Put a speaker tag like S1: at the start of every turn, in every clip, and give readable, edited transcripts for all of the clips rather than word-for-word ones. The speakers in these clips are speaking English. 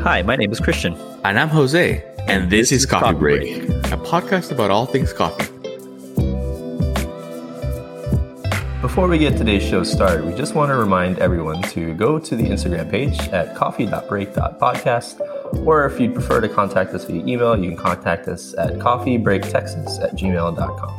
S1: Hi, my name is Christian.
S2: And I'm Jose, and this is Coffee Break, a podcast about all things coffee.
S1: Before we get today's show started, we just want to remind everyone to go to the Instagram page at coffee.break.podcast, or if you'd prefer to contact us via email, you can contact us at coffeebreaktexas@gmail.com.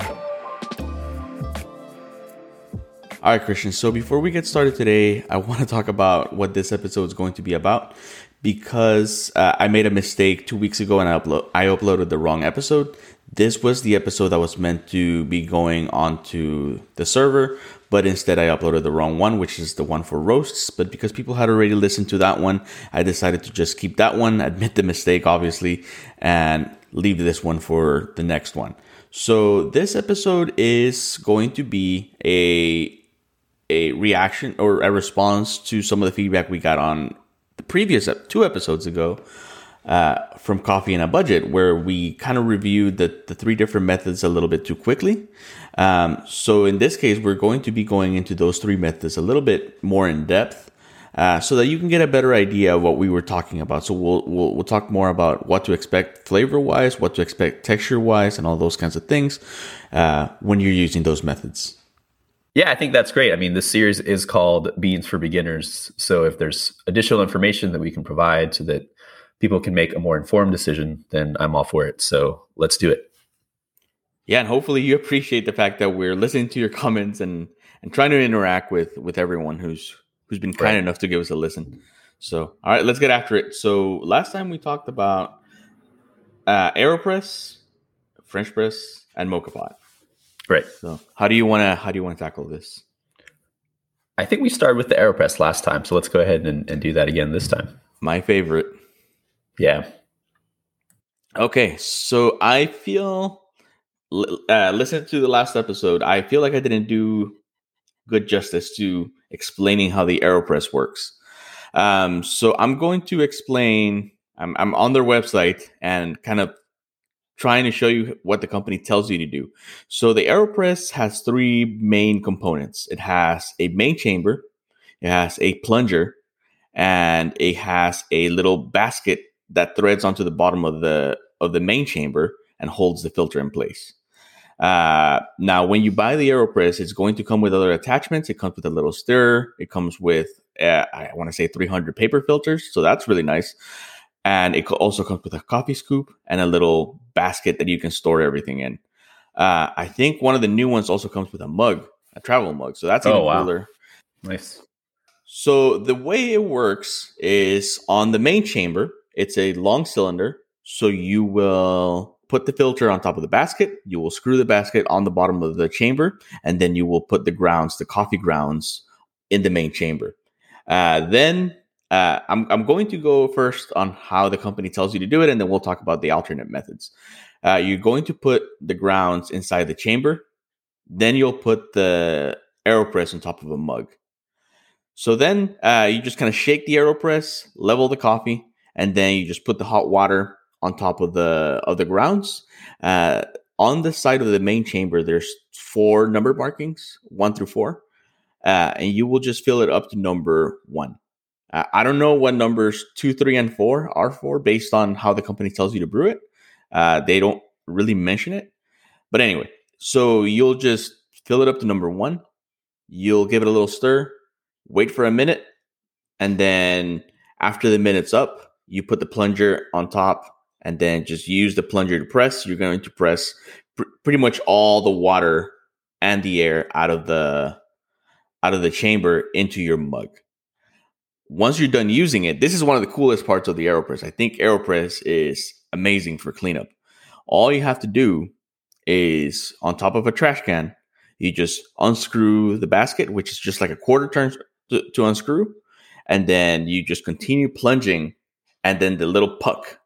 S2: All right, Christian. So before we get started today, I want to talk about what this episode is going to be about because I made a mistake 2 weeks ago and I uploaded the wrong episode. This was the episode that was meant to be going onto the server, but instead I uploaded the wrong one, which is the one for roasts. But because people had already listened to that one, I decided to just keep that one, admit the mistake, obviously, and leave this one for the next one. So this episode is going to be a reaction or a response to some of the feedback we got on the previous 2 episodes ago from Coffee and a Budget, where we kind of reviewed the 3 different methods a little bit too quickly. So in this case, we're going to be going into those 3 methods a little bit more in depth so that you can get a better idea of what we were talking about. So we'll talk more about what to expect flavor-wise, what to expect texture-wise, and all those kinds of things when you're using those methods.
S1: Yeah, I think that's great. I mean, this series is called Beans for Beginners. So if there's additional information that we can provide so that people can make a more informed decision, then I'm all for it. So let's do it.
S2: Yeah, and hopefully you appreciate the fact that we're listening to your comments and trying to interact with everyone who's been kind enough to give us a listen. So, all right, let's get after it. So last time we talked about AeroPress, French press, and Moka Pot.
S1: Right.
S2: So how do you want to tackle this?
S1: I think we started with the AeroPress last time, so let's go ahead and do that again this time.
S2: My favorite.
S1: Yeah.
S2: Okay, so I feel, listen to the last episode, I feel like I didn't do good justice to explaining how the AeroPress works. So I'm going to explain, I'm on their website and kind of trying to show you what the company tells you to do. So the AeroPress has 3 main components. It has a main chamber, it has a plunger, and it has a little basket that threads onto the bottom of the main chamber and holds the filter in place. Now, when you buy the AeroPress, it's going to come with other attachments. It comes with a little stirrer. It comes with, I want to say 300 paper filters. So that's really nice. And it also comes with a coffee scoop and a little basket that you can store everything in. I think one of the new ones also comes with a mug, a travel mug. So that's even cooler.
S1: Nice.
S2: So the way it works is on the main chamber, it's a long cylinder. So you will put the filter on top of the basket. You will screw the basket on the bottom of the chamber. And then you will put the grounds, the coffee grounds, in the main chamber. Then I'm going to go first on how the company tells you to do it, and then we'll talk about the alternate methods. You're going to put the grounds inside the chamber. Then you'll put the AeroPress on top of a mug. So then you just kind of shake the AeroPress, level the coffee, and then you just put the hot water on top of the grounds. On the side of the main chamber, there's 4 number markings, 1 through 4, and you will just fill it up to number 1. I don't know what numbers 2, 3, and 4 are for based on how the company tells you to brew it. They don't really mention it. But anyway, so you'll just fill it up to number 1. You'll give it a little stir, wait for a minute, and then after the minute's up, you put the plunger on top and then just use the plunger to press. You're going to press pretty much all the water and the air out of the chamber into your mug. Once you're done using it, this is one of the coolest parts of the AeroPress. I think AeroPress is amazing for cleanup. All you have to do is on top of a trash can, you just unscrew the basket, which is just like a quarter turn to unscrew. And then you just continue plunging. And then the little puck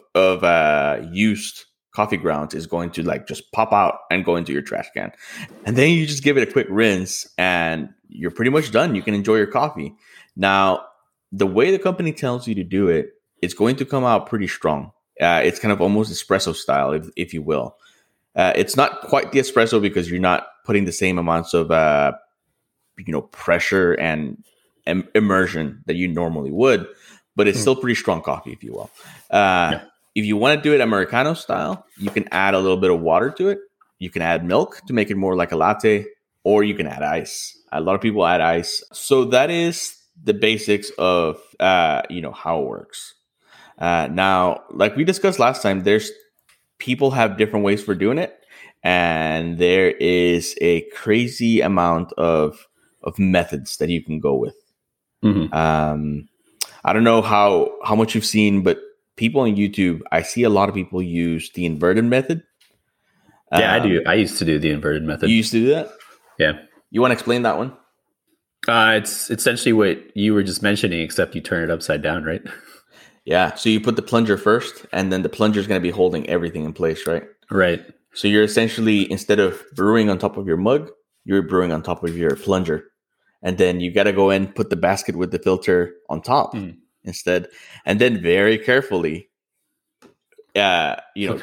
S2: of used coffee grounds is going to like just pop out and go into your trash can. And then you just give it a quick rinse and you're pretty much done. You can enjoy your coffee. Now, the way the company tells you to do it, it's going to come out pretty strong. It's kind of almost espresso style, if you will. It's not quite the espresso because you're not putting the same amounts of pressure and immersion that you normally would. but it's still pretty strong coffee, if you will. If you want to do it Americano style, you can add a little bit of water to it. You can add milk to make it more like a latte, or you can add ice. A lot of people add ice. So that is the basics of how it works. Now, like we discussed last time, people have different ways for doing it, and there is a crazy amount of methods that you can go with. Mm-hmm. I don't know how much you've seen, but people on YouTube, I see a lot of people use the inverted method.
S1: Yeah, I do. I used to do the inverted method.
S2: You used to do that?
S1: Yeah.
S2: You want to explain that one?
S1: It's essentially what you were just mentioning, except you turn it upside down, right?
S2: Yeah. So you put the plunger first, and then the plunger is going to be holding everything in place, right?
S1: Right.
S2: So you're essentially, instead of brewing on top of your mug, you're brewing on top of your plunger. And then you got to go in, put the basket with the filter on top instead. And then very carefully, turn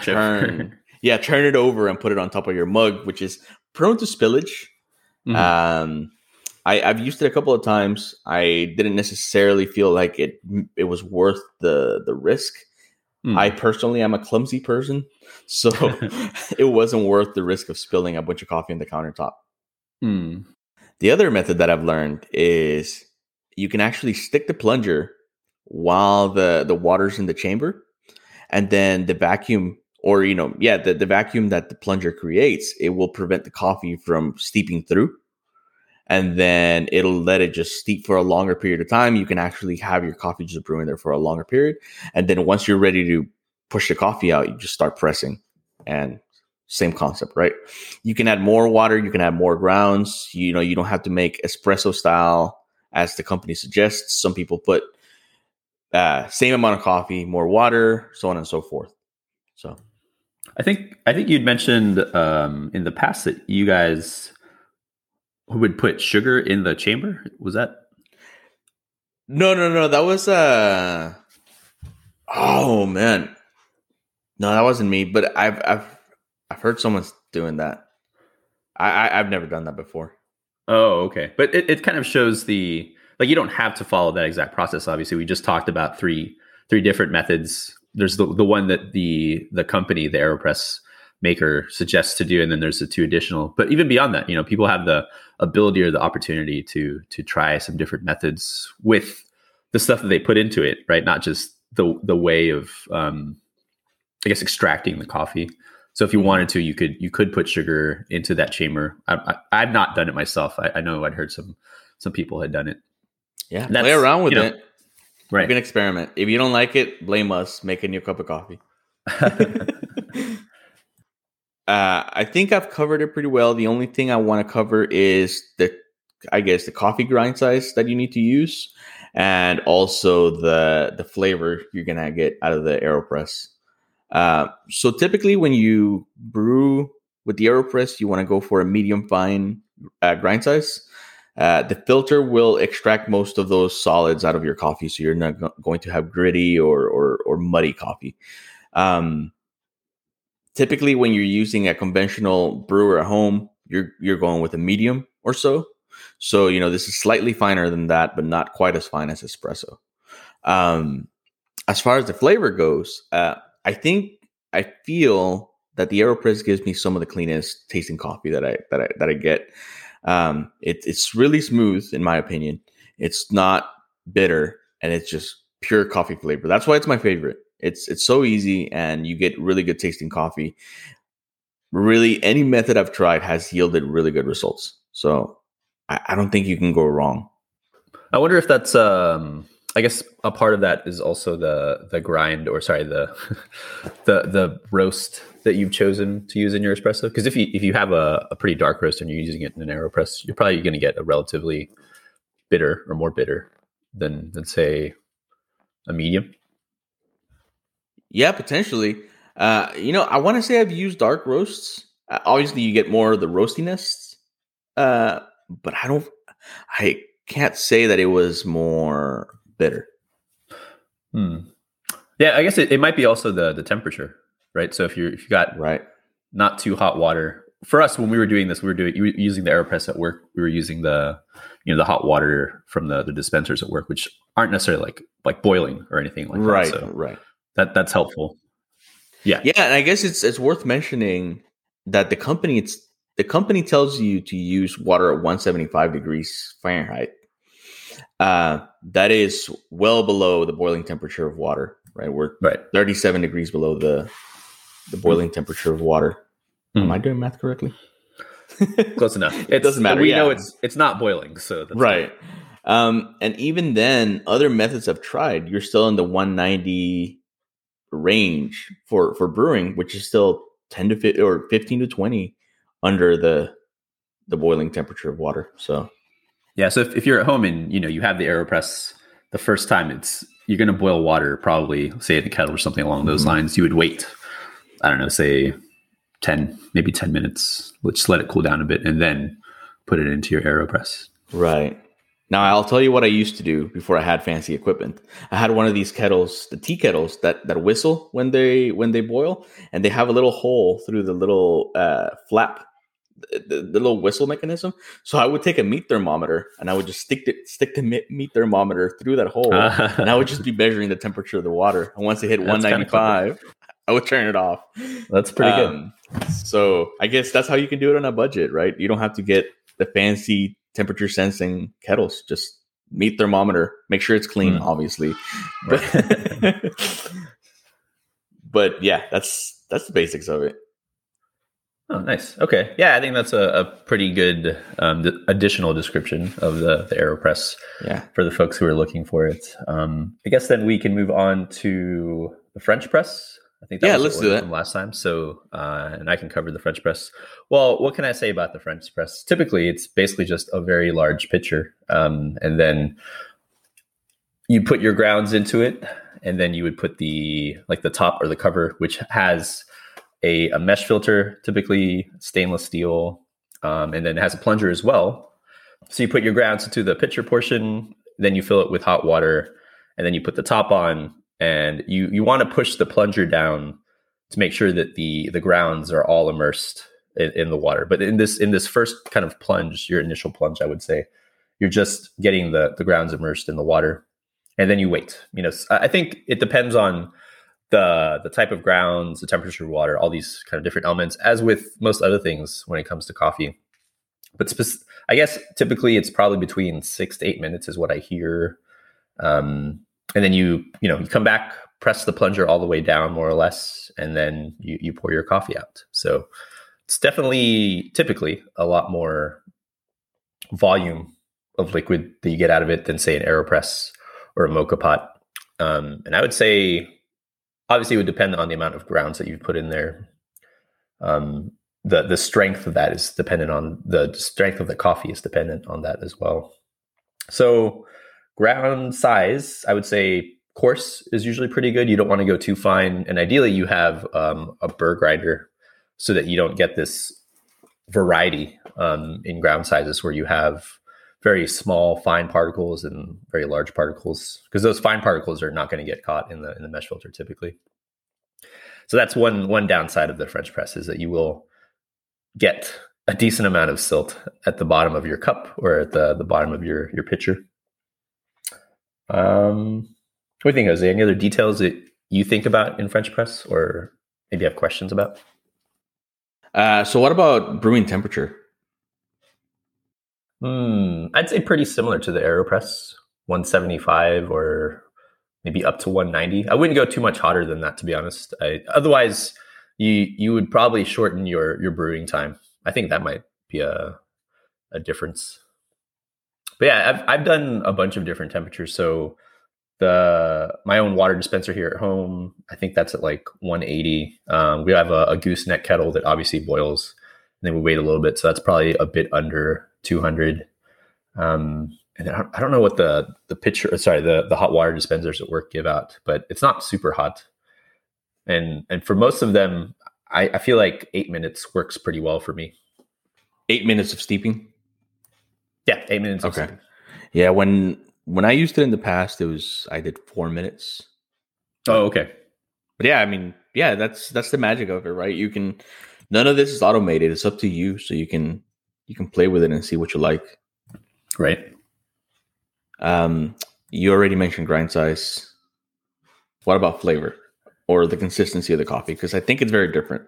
S2: it over and put it on top of your mug, which is prone to spillage. Mm-hmm. I've used it a couple of times. I didn't necessarily feel like it was worth the risk. I personally am a clumsy person, so it wasn't worth the risk of spilling a bunch of coffee on the countertop. The other method that I've learned is you can actually stick the plunger while the water's in the chamber, and then the vacuum, or the vacuum that the plunger creates, it will prevent the coffee from steeping through. And then it'll let it just steep for a longer period of time. You can actually have your coffee just brewing there for a longer period. And then once you're ready to push the coffee out, you just start pressing. And same concept, right? You can add more water. You can add more grounds. You don't have to make espresso style as the company suggests. Some people put same amount of coffee, more water, so on and so forth. So
S1: I think you'd mentioned in the past that you guys who would put sugar in the chamber. Was that?
S2: No. That was oh man. No, that wasn't me, but I've heard someone's doing that. I've never done that before.
S1: Oh, okay. But it kind of shows you don't have to follow that exact process. Obviously, we just talked about three different methods. There's the one that the company, the AeroPress maker, suggests to do, and then there's the two additional. But even beyond that, people have the ability or the opportunity to try some different methods with the stuff that they put into it, right? Not just the way of extracting the coffee. So if you wanted to, you could put sugar into that chamber. I've not done it myself. I know I'd heard some people had done it.
S2: Yeah, play around with it.
S1: Right.
S2: You can experiment. If you don't like it, blame us. Make a new cup of coffee. I think I've covered it pretty well. The only thing I want to cover is the coffee grind size that you need to use, and also the flavor you're gonna get out of the AeroPress. So typically, when you brew with the AeroPress, you want to go for a medium fine grind size. The filter will extract most of those solids out of your coffee, so you're not going to have gritty or muddy coffee. Typically, when you're using a conventional brewer at home, you're going with a medium or so. So, this is slightly finer than that, but not quite as fine as espresso. As far as the flavor goes, I feel that the AeroPress gives me some of the cleanest tasting coffee that I get. It's really smooth, in my opinion. It's not bitter, and it's just pure coffee flavor. That's why it's my favorite. It's so easy, and you get really good tasting coffee. Really, any method I've tried has yielded really good results. So I don't think you can go wrong.
S1: I wonder if that's I guess a part of that is also the grind, or sorry, the roast that you've chosen to use in your espresso. Because if you have a pretty dark roast and you're using it in an AeroPress, you're probably going to get a relatively bitter or more bitter than say a medium.
S2: Yeah, potentially. I want to say I've used dark roasts. Obviously, you get more of the roastiness, but I can't say that it was more bitter.
S1: Yeah, I guess it might be also the temperature, right? So if you got not too hot water. For us, when we were doing this, we were using the AeroPress at work. We were using the the hot water from the dispensers at work, which aren't necessarily like boiling or anything like
S2: Right,
S1: that. So
S2: right.
S1: that's helpful. Yeah.
S2: Yeah, and I guess it's worth mentioning that the company tells you to use water at 175 degrees Fahrenheit. That is well below the boiling temperature of water, right? We're 37 degrees below the boiling temperature of water. Am I doing math correctly?
S1: Close enough. It doesn't matter. We know it's not boiling, so that's
S2: right. And even then, other methods I've tried, you're still in the 190 range for brewing, which is still 10 to 15 or 15 to 20 under the boiling temperature of water. So
S1: yeah, so if you're at home and you have the AeroPress, the first time you're going to boil water, probably say in a kettle or something along those lines. You would wait, I don't know, say 10 minutes. Let's let it cool down a bit, and then put it into your AeroPress.
S2: Right. Now, I'll tell you what I used to do before I had fancy equipment. I had one of these kettles, the tea kettles that whistle when they boil, and they have a little hole through the little flap, the little whistle mechanism. So I would take a meat thermometer and I would just stick the meat thermometer through that hole, and I would just be measuring the temperature of the water. And once it hit 195, I would turn it off.
S1: That's pretty good.
S2: So I guess that's how you can do it on a budget, right? You don't have to get the fancy temperature sensing kettles. Just meat thermometer. Make sure it's clean, obviously. But yeah, that's the basics of it.
S1: Oh, nice. Okay. Yeah, I think that's a pretty good additional description of the AeroPress for the folks who are looking for it. I guess then we can move on to the French press. I think
S2: let's do that
S1: from last time. So, and I can cover the French press. Well, what can I say about the French press? Typically, it's basically just a very large pitcher, and then you put your grounds into it, and then you would put the top or the cover, which has a mesh filter, typically stainless steel, and then it has a plunger as well. So you put your grounds into the pitcher portion, then you fill it with hot water, and then you put the top on. And you want to push the plunger down to make sure that the grounds are all immersed in the water. But in this first kind of plunge, your initial plunge, I would say, you're just getting the grounds immersed in the water, and then you wait. I think it depends on the type of grounds, the temperature of water, all these kind of different elements, as with most other things when it comes to coffee. But I guess typically it's probably between 6 to 8 minutes is what I hear. And then you come back, press the plunger all the way down more or less, and then you pour your coffee out. So it's definitely typically a lot more volume of liquid that you get out of it than say an AeroPress or a mocha pot. And I would say, obviously it would depend on the amount of grounds that you put in there. The strength of that is dependent on the strength of the coffee is dependent on that as well. So ground size, I would say coarse is usually pretty good. You don't want to go too fine. And ideally you have a burr grinder so that you don't get this variety in ground sizes where you have very small fine particles and very large particles, because those fine particles are not going to get caught in the mesh filter typically. So that's one downside of the French press, is that you will get a decent amount of silt at the bottom of your cup or at the bottom of your pitcher. What do you think, Jose? Any other details that you think about in French press, or maybe have questions about?
S2: So what about brewing temperature?
S1: I'd say pretty similar to the AeroPress, 175 or maybe up to 190. I wouldn't go too much hotter than that, to be honest. Otherwise, you would probably shorten your brewing time. I think that might be a difference. But yeah, I've done a bunch of different temperatures. So my own water dispenser here at home, I think that's at like 180. We have a gooseneck kettle that obviously boils, and then we wait a little bit. So that's probably a bit under 200. And I don't know what the hot water dispensers at work give out, but it's not super hot. And for most of them, I feel like 8 minutes works pretty well for me.
S2: 8 minutes of steeping?
S1: Yeah, 8 minutes. Okay.
S2: Yeah, when I used it in the past, I did 4 minutes.
S1: Oh, okay.
S2: But yeah, I mean, yeah, that's the magic of it, right? None of this is automated. It's up to you, so you can play with it and see what you like.
S1: Right.
S2: You already mentioned grind size. What about flavor or the consistency of the coffee? Because I think it's very different.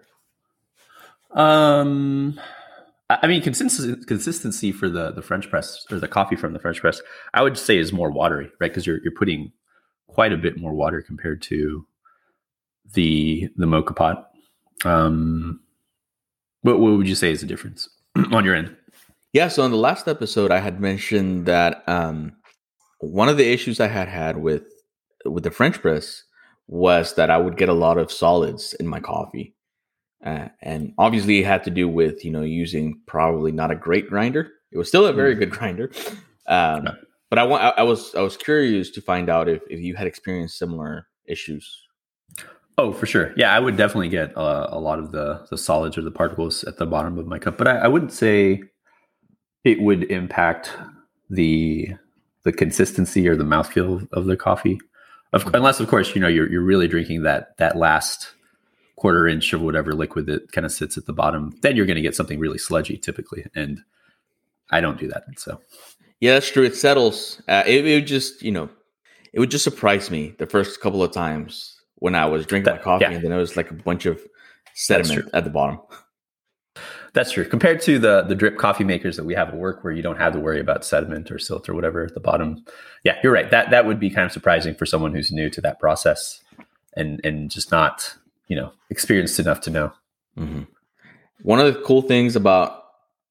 S1: I mean, consistency for the French press or the coffee from the French press, I would say is more watery, right? Because you're putting quite a bit more water compared to the mocha pot. What would you say is the difference on your end?
S2: Yeah, so in the last episode, I had mentioned that one of the issues I had with the French press was that I would get a lot of solids in my coffee. And obviously it had to do with, using probably not a great grinder. It was still a very good grinder. But I was curious to find out if you had experienced similar issues.
S1: Oh, for sure. Yeah, I would definitely get a lot of the solids or the particles at the bottom of my cup, but I wouldn't say it would impact the consistency or the mouthfeel of the coffee, unless, of course, you're really drinking that last quarter inch of whatever liquid that kind of sits at the bottom. Then you're going to get something really sludgy, typically, and I don't do that. So,
S2: yeah, that's true. It settles. It would just it would just surprise me the first couple of times when I was drinking my coffee, and then it was like a bunch of sediment at the bottom.
S1: That's true. Compared to the drip coffee makers that we have at work, where you don't have to worry about sediment or silt or whatever at the bottom. Yeah, you're right. That would be kind of surprising for someone who's new to that process and just not experienced enough to know.
S2: Mm-hmm. One of the cool things about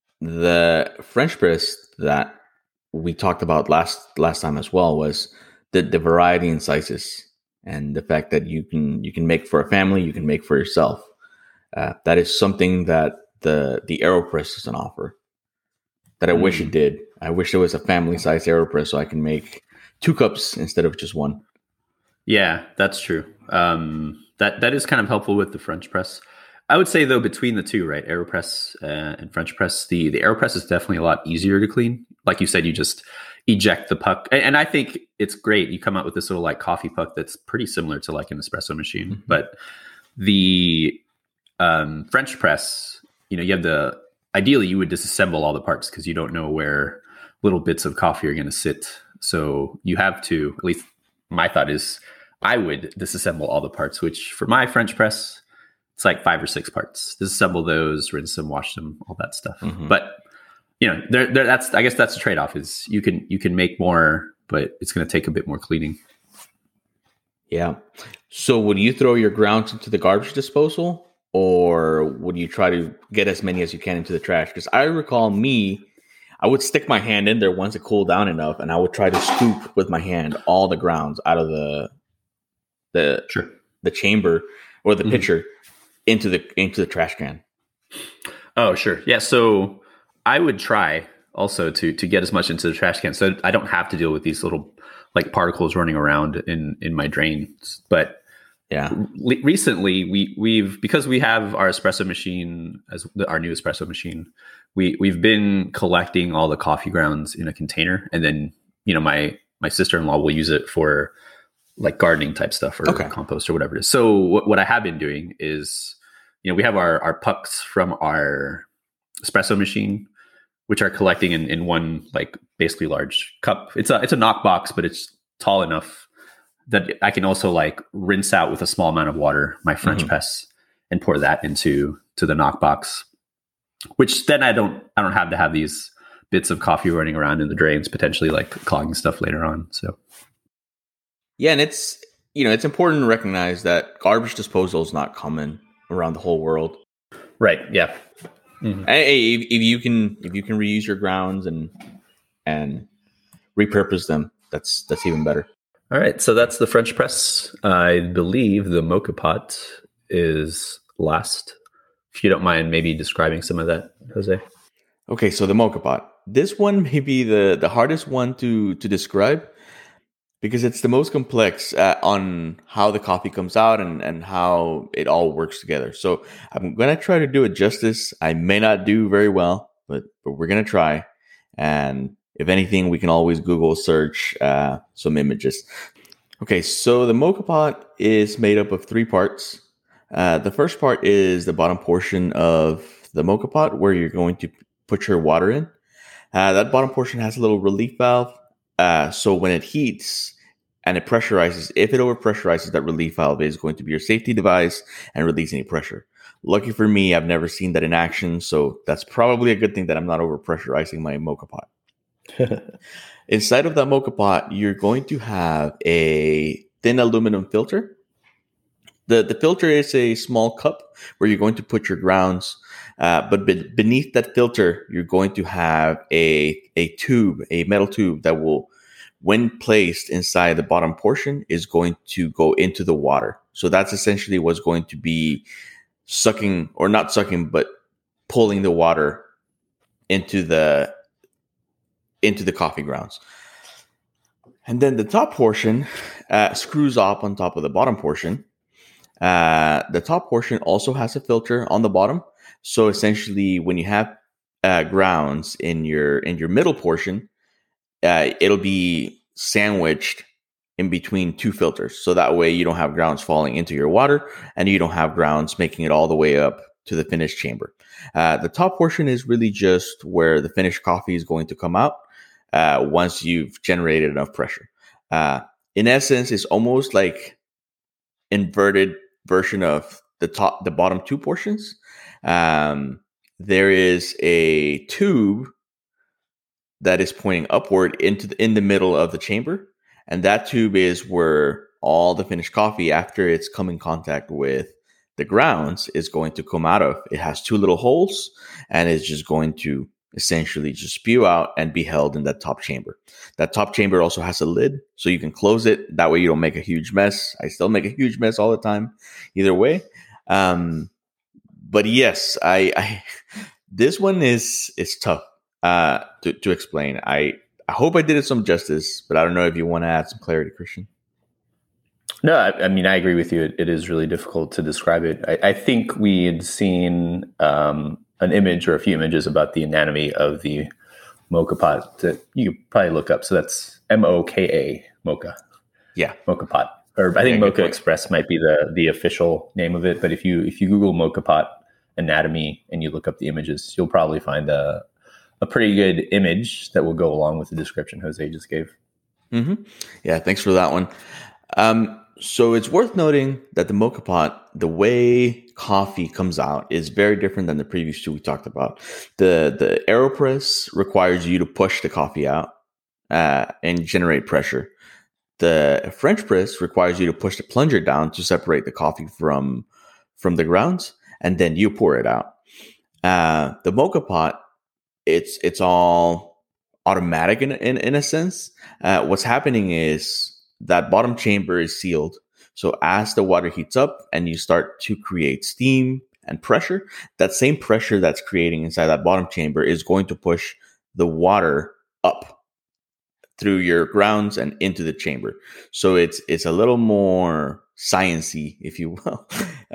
S2: the French press that we talked about last time as well was the variety in sizes and the fact that you can make for a family, you can make for yourself. That is something that the AeroPress doesn't offer. That I wish it did. I wish there was a family size AeroPress so I can make 2 cups instead of just 1.
S1: Yeah, that's true. That is kind of helpful with the French press. I would say, though, between the two, right, AeroPress and French press, the AeroPress is definitely a lot easier to clean. Like you said, you just eject the puck. And I think it's great. You come out with this little like coffee puck that's pretty similar to like an espresso machine. Mm-hmm. But the French press, you have ideally you would disassemble all the parts because you don't know where little bits of coffee are going to sit. So you have to, at least my thought is, I would disassemble all the parts, which for my French press, it's like 5 or 6 parts. Disassemble those, rinse them, wash them, all that stuff. Mm-hmm. But that's I guess that's the trade-off is you can make more, but it's going to take a bit more cleaning.
S2: Yeah. So would you throw your grounds into the garbage disposal, or would you try to get as many as you can into the trash? Because I recall I would stick my hand in there once it cooled down enough, and I would try to scoop with my hand all the grounds out of the chamber or the pitcher into the trash can.
S1: Oh, sure. Yeah. So I would try also to get as much into the trash can so I don't have to deal with these little like particles running around in my drains. But
S2: yeah,
S1: recently we've because we have our espresso machine as our new espresso machine, we've been collecting all the coffee grounds in a container, and then my sister-in-law will use it for like gardening type stuff or compost or whatever it is. So what I have been doing is, we have our pucks from our espresso machine, which are collecting in one like basically large cup. It's a knock box, but it's tall enough that I can also like rinse out with a small amount of water my French press and pour that into the knock box, which then I don't have to have these bits of coffee running around in the drains, potentially like clogging stuff later on. So.
S2: Yeah, and it's important to recognize that garbage disposal is not common around the whole world.
S1: Right. Yeah.
S2: Mm-hmm. Hey, if you can reuse your grounds and repurpose them, that's even better.
S1: All right. So that's the French press. I believe the mocha pot is last. If you don't mind, maybe describing some of that, Jose.
S2: Okay. So the mocha pot. This one may be the hardest one to describe, because it's the most complex on how the coffee comes out and how it all works together. So I'm going to try to do it justice. I may not do very well, but we're going to try. And if anything, we can always Google search some images. Okay, so the mocha pot is made up of 3 parts. The first part is the bottom portion of the mocha pot where you're going to put your water in. That bottom portion has a little relief valve So when it heats and it pressurizes, if it overpressurizes, that relief valve is going to be your safety device and release any pressure. Lucky for me, I've never seen that in action, so that's probably a good thing that I'm not overpressurizing my mocha pot. Inside of that mocha pot, you're going to have a thin aluminum filter. The filter is a small cup where you're going to put your grounds, but beneath that filter, you're going to have a metal tube that will, when placed inside the bottom portion, is going to go into the water. So that's essentially what's going to be sucking, or not sucking, but pulling the water into the coffee grounds. And then the top portion screws off on top of the bottom portion. The top portion also has a filter on the bottom. So essentially, when you have grounds in your middle portion, it'll be sandwiched in between two filters. So that way you don't have grounds falling into your water, and you don't have grounds making it all the way up to the finished chamber. The top portion is really just where the finished coffee is going to come out once you've generated enough pressure. In essence, it's almost like inverted version of the bottom two portions. There is a tube that is pointing upward in the middle of the chamber, and that tube is where all the finished coffee, after it's come in contact with the grounds, is going to come out of. It has two little holes, and it's just going to essentially just spew out and be held in that top chamber. That top chamber also has a lid, so you can close it. That way you don't make a huge mess. I still make a huge mess all the time, either way. But yes, I this one is tough to explain. I hope I did it some justice, but I don't know if you want to add some clarity, Christian.
S1: No, I mean, I agree with you. It is really difficult to describe it. I think we had seen an image or a few images about the anatomy of the mocha pot that you could probably look up. So that's MOKA, mocha.
S2: Yeah.
S1: Mocha pot. Or I think Mocha Express might be the official name of it. But if you Google mocha pot anatomy and you look up the images, you'll probably find a pretty good image that will go along with the description Jose just gave.
S2: Mm-hmm. Yeah, thanks for that one. So it's worth noting that the mocha pot, the way coffee comes out, is very different than the previous two we talked about. The AeroPress requires you to push the coffee out and generate pressure. The French press requires you to push the plunger down to separate the coffee from the grounds, and then you pour it out. The mocha pot, it's all automatic in a sense. What's happening is that bottom chamber is sealed. So as the water heats up and you start to create steam and pressure, that same pressure that's creating inside that bottom chamber is going to push the water up through your grounds and into the chamber. So it's a little more sciencey, if you will.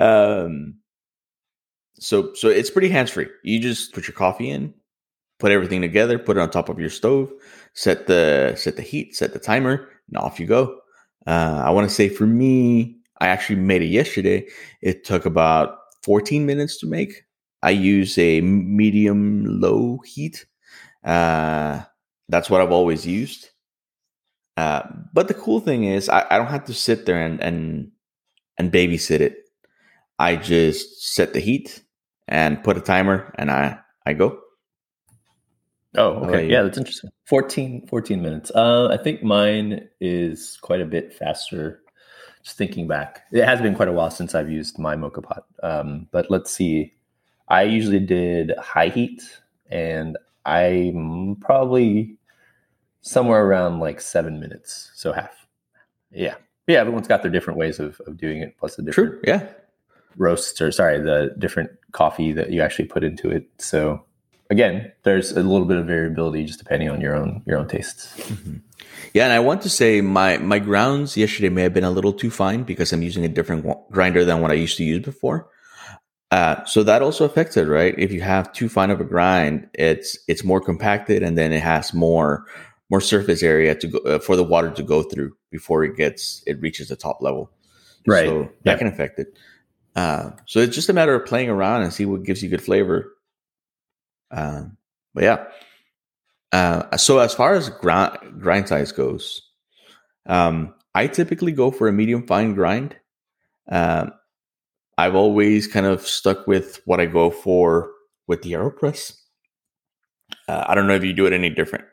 S2: So it's pretty hands-free. You just put your coffee in, put everything together, put it on top of your stove, set the heat, set the timer, and off you go. I want to say for me, I actually made it yesterday. It took about 14 minutes to make. I use a medium-low heat. That's what I've always used. But the cool thing is I don't have to sit there and babysit it. I just set the heat and put a timer, and I go.
S1: Oh, okay. Yeah, that's interesting. 14 minutes. I think mine is quite a bit faster. Just thinking back, it has been quite a while since I've used my mocha pot. But let's see. I usually did high heat, and I'm probably somewhere around like 7 minutes. So half. Yeah. Everyone's got their different ways of doing it. Plus the different roasts, the different coffee that you actually put into it. So again, there's a little bit of variability just depending on your own tastes.
S2: Mm-hmm. Yeah, and I want to say my grounds yesterday may have been a little too fine because I'm using a different grinder than what I used to use before. So that also affects it, right? If you have too fine of a grind, it's more compacted, and then it has more surface area to go for the water to go through before it reaches the top level.
S1: Right.
S2: So that can affect it. So it's just a matter of playing around and see what gives you good flavor. But yeah. So as far as grind size goes, I typically go for a medium fine grind. I've always kind of stuck with what I go for with the AeroPress. I don't know if you do it any different.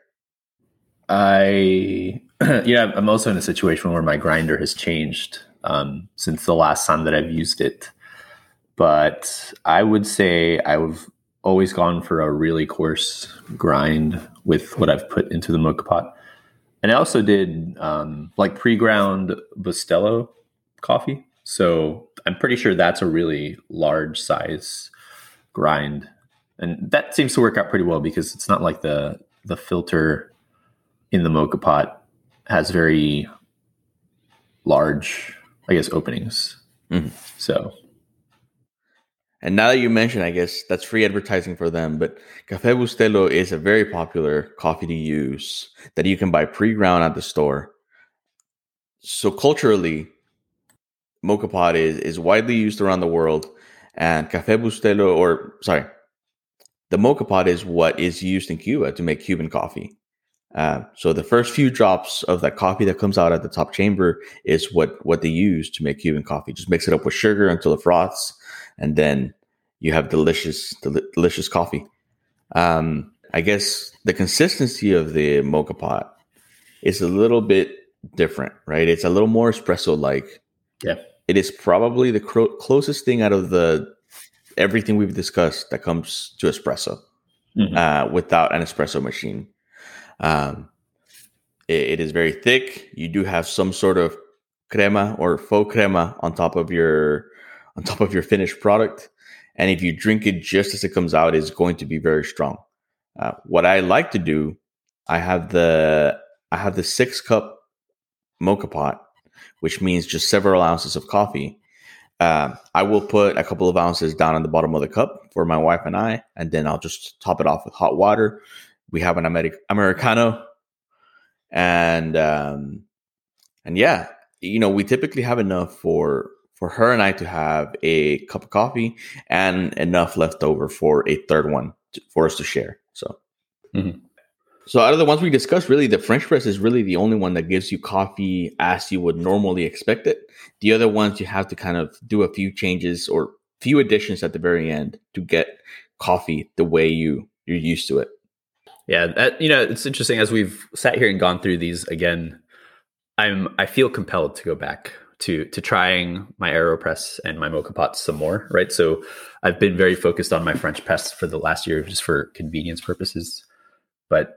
S1: I'm also in a situation where my grinder has changed since the last time that I've used it. But I would say I've always gone for a really coarse grind with what I've put into the mocha pot. And I also did like pre-ground Bustelo coffee. So I'm pretty sure that's a really large size grind. And that seems to work out pretty well because it's not like the filter in the mocha pot has very large, I guess, openings.
S2: Mm-hmm.
S1: So.
S2: And now that you mention, I guess that's free advertising for them, but Café Bustelo is a very popular coffee to use that you can buy pre-ground at the store. So culturally, mocha pot is widely used around the world, and Café Bustelo, the mocha pot is what is used in Cuba to make Cuban coffee. So the first few drops of that coffee that comes out at the top chamber is what they use to make Cuban coffee. Just mix it up with sugar until it froths, and then you have delicious coffee. I guess the consistency of the mocha pot is a little bit different, right? It's a little more espresso-like.
S1: Yeah.
S2: It is probably the closest thing out of everything we've discussed that comes to espresso, without an espresso machine. It is very thick. You do have some sort of crema or faux crema on top of your finished product, and if you drink it just as it comes out, it's going to be very strong. What I like to do, I have the 6-cup mocha pot, which means just several ounces of coffee. I will put a couple of ounces down on the bottom of the cup for my wife and I, and then I'll just top it off with hot water. We have an Americano, and yeah, we typically have enough for her and I to have a cup of coffee and enough left over for a third one for us to share. So, So out of the ones we discussed, really, the French press is really the only one that gives you coffee as you would normally expect it. The other ones, you have to kind of do a few changes or few additions at the very end to get coffee the way you're used to it.
S1: Yeah, it's interesting as we've sat here and gone through these again. I feel compelled to go back to trying my AeroPress and my mocha pots some more, right? So I've been very focused on my French press for the last year just for convenience purposes. But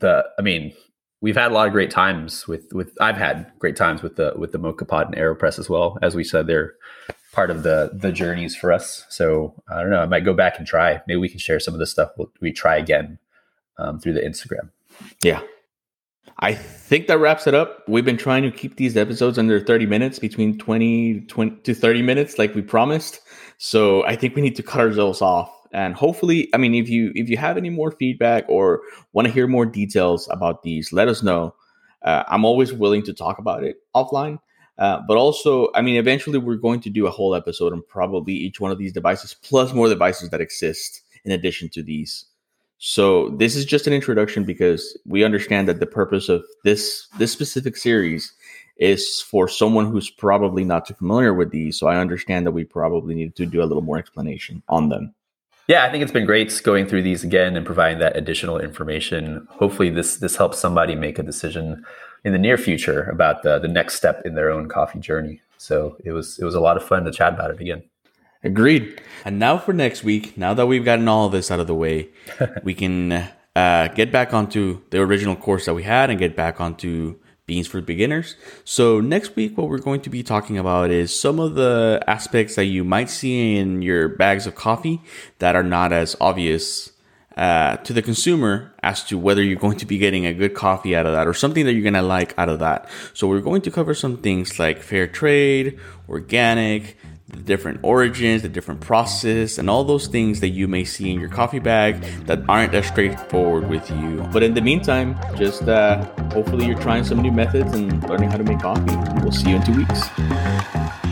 S1: we've had a lot of great times I've had great times with the mocha pot and AeroPress as well. As we said, they're part of the journeys for us. So I don't know, I might go back and try. Maybe we can share some of the stuff we try again through the Instagram.
S2: Yeah. I think that wraps it up. We've been trying to keep these episodes under 30 minutes, between 20 to 30 minutes, like we promised. So I think we need to cut ourselves off. And hopefully, if you have any more feedback or want to hear more details about these, let us know. I'm always willing to talk about it offline. But also, eventually we're going to do a whole episode on probably each one of these devices, plus more devices that exist in addition to these. So this is just an introduction because we understand that the purpose of this specific series is for someone who's probably not too familiar with these. So I understand that we probably need to do a little more explanation on them.
S1: Yeah, I think it's been great going through these again and providing that additional information. Hopefully this helps somebody make a decision in the near future about the next step in their own coffee journey. So it was a lot of fun to chat about it again.
S2: Agreed. And now for next week, now that we've gotten all of this out of the way, we can get back onto the original course that we had and get back onto Beans for Beginners. So next week, what we're going to be talking about is some of the aspects that you might see in your bags of coffee that are not as obvious to the consumer as to whether you're going to be getting a good coffee out of that or something that you're going to like out of that. So we're going to cover some things like fair trade, organic, the different origins, the different processes, and all those things that you may see in your coffee bag that aren't as straightforward with you. But in the meantime, just hopefully you're trying some new methods and learning how to make coffee. We'll see you in 2 weeks.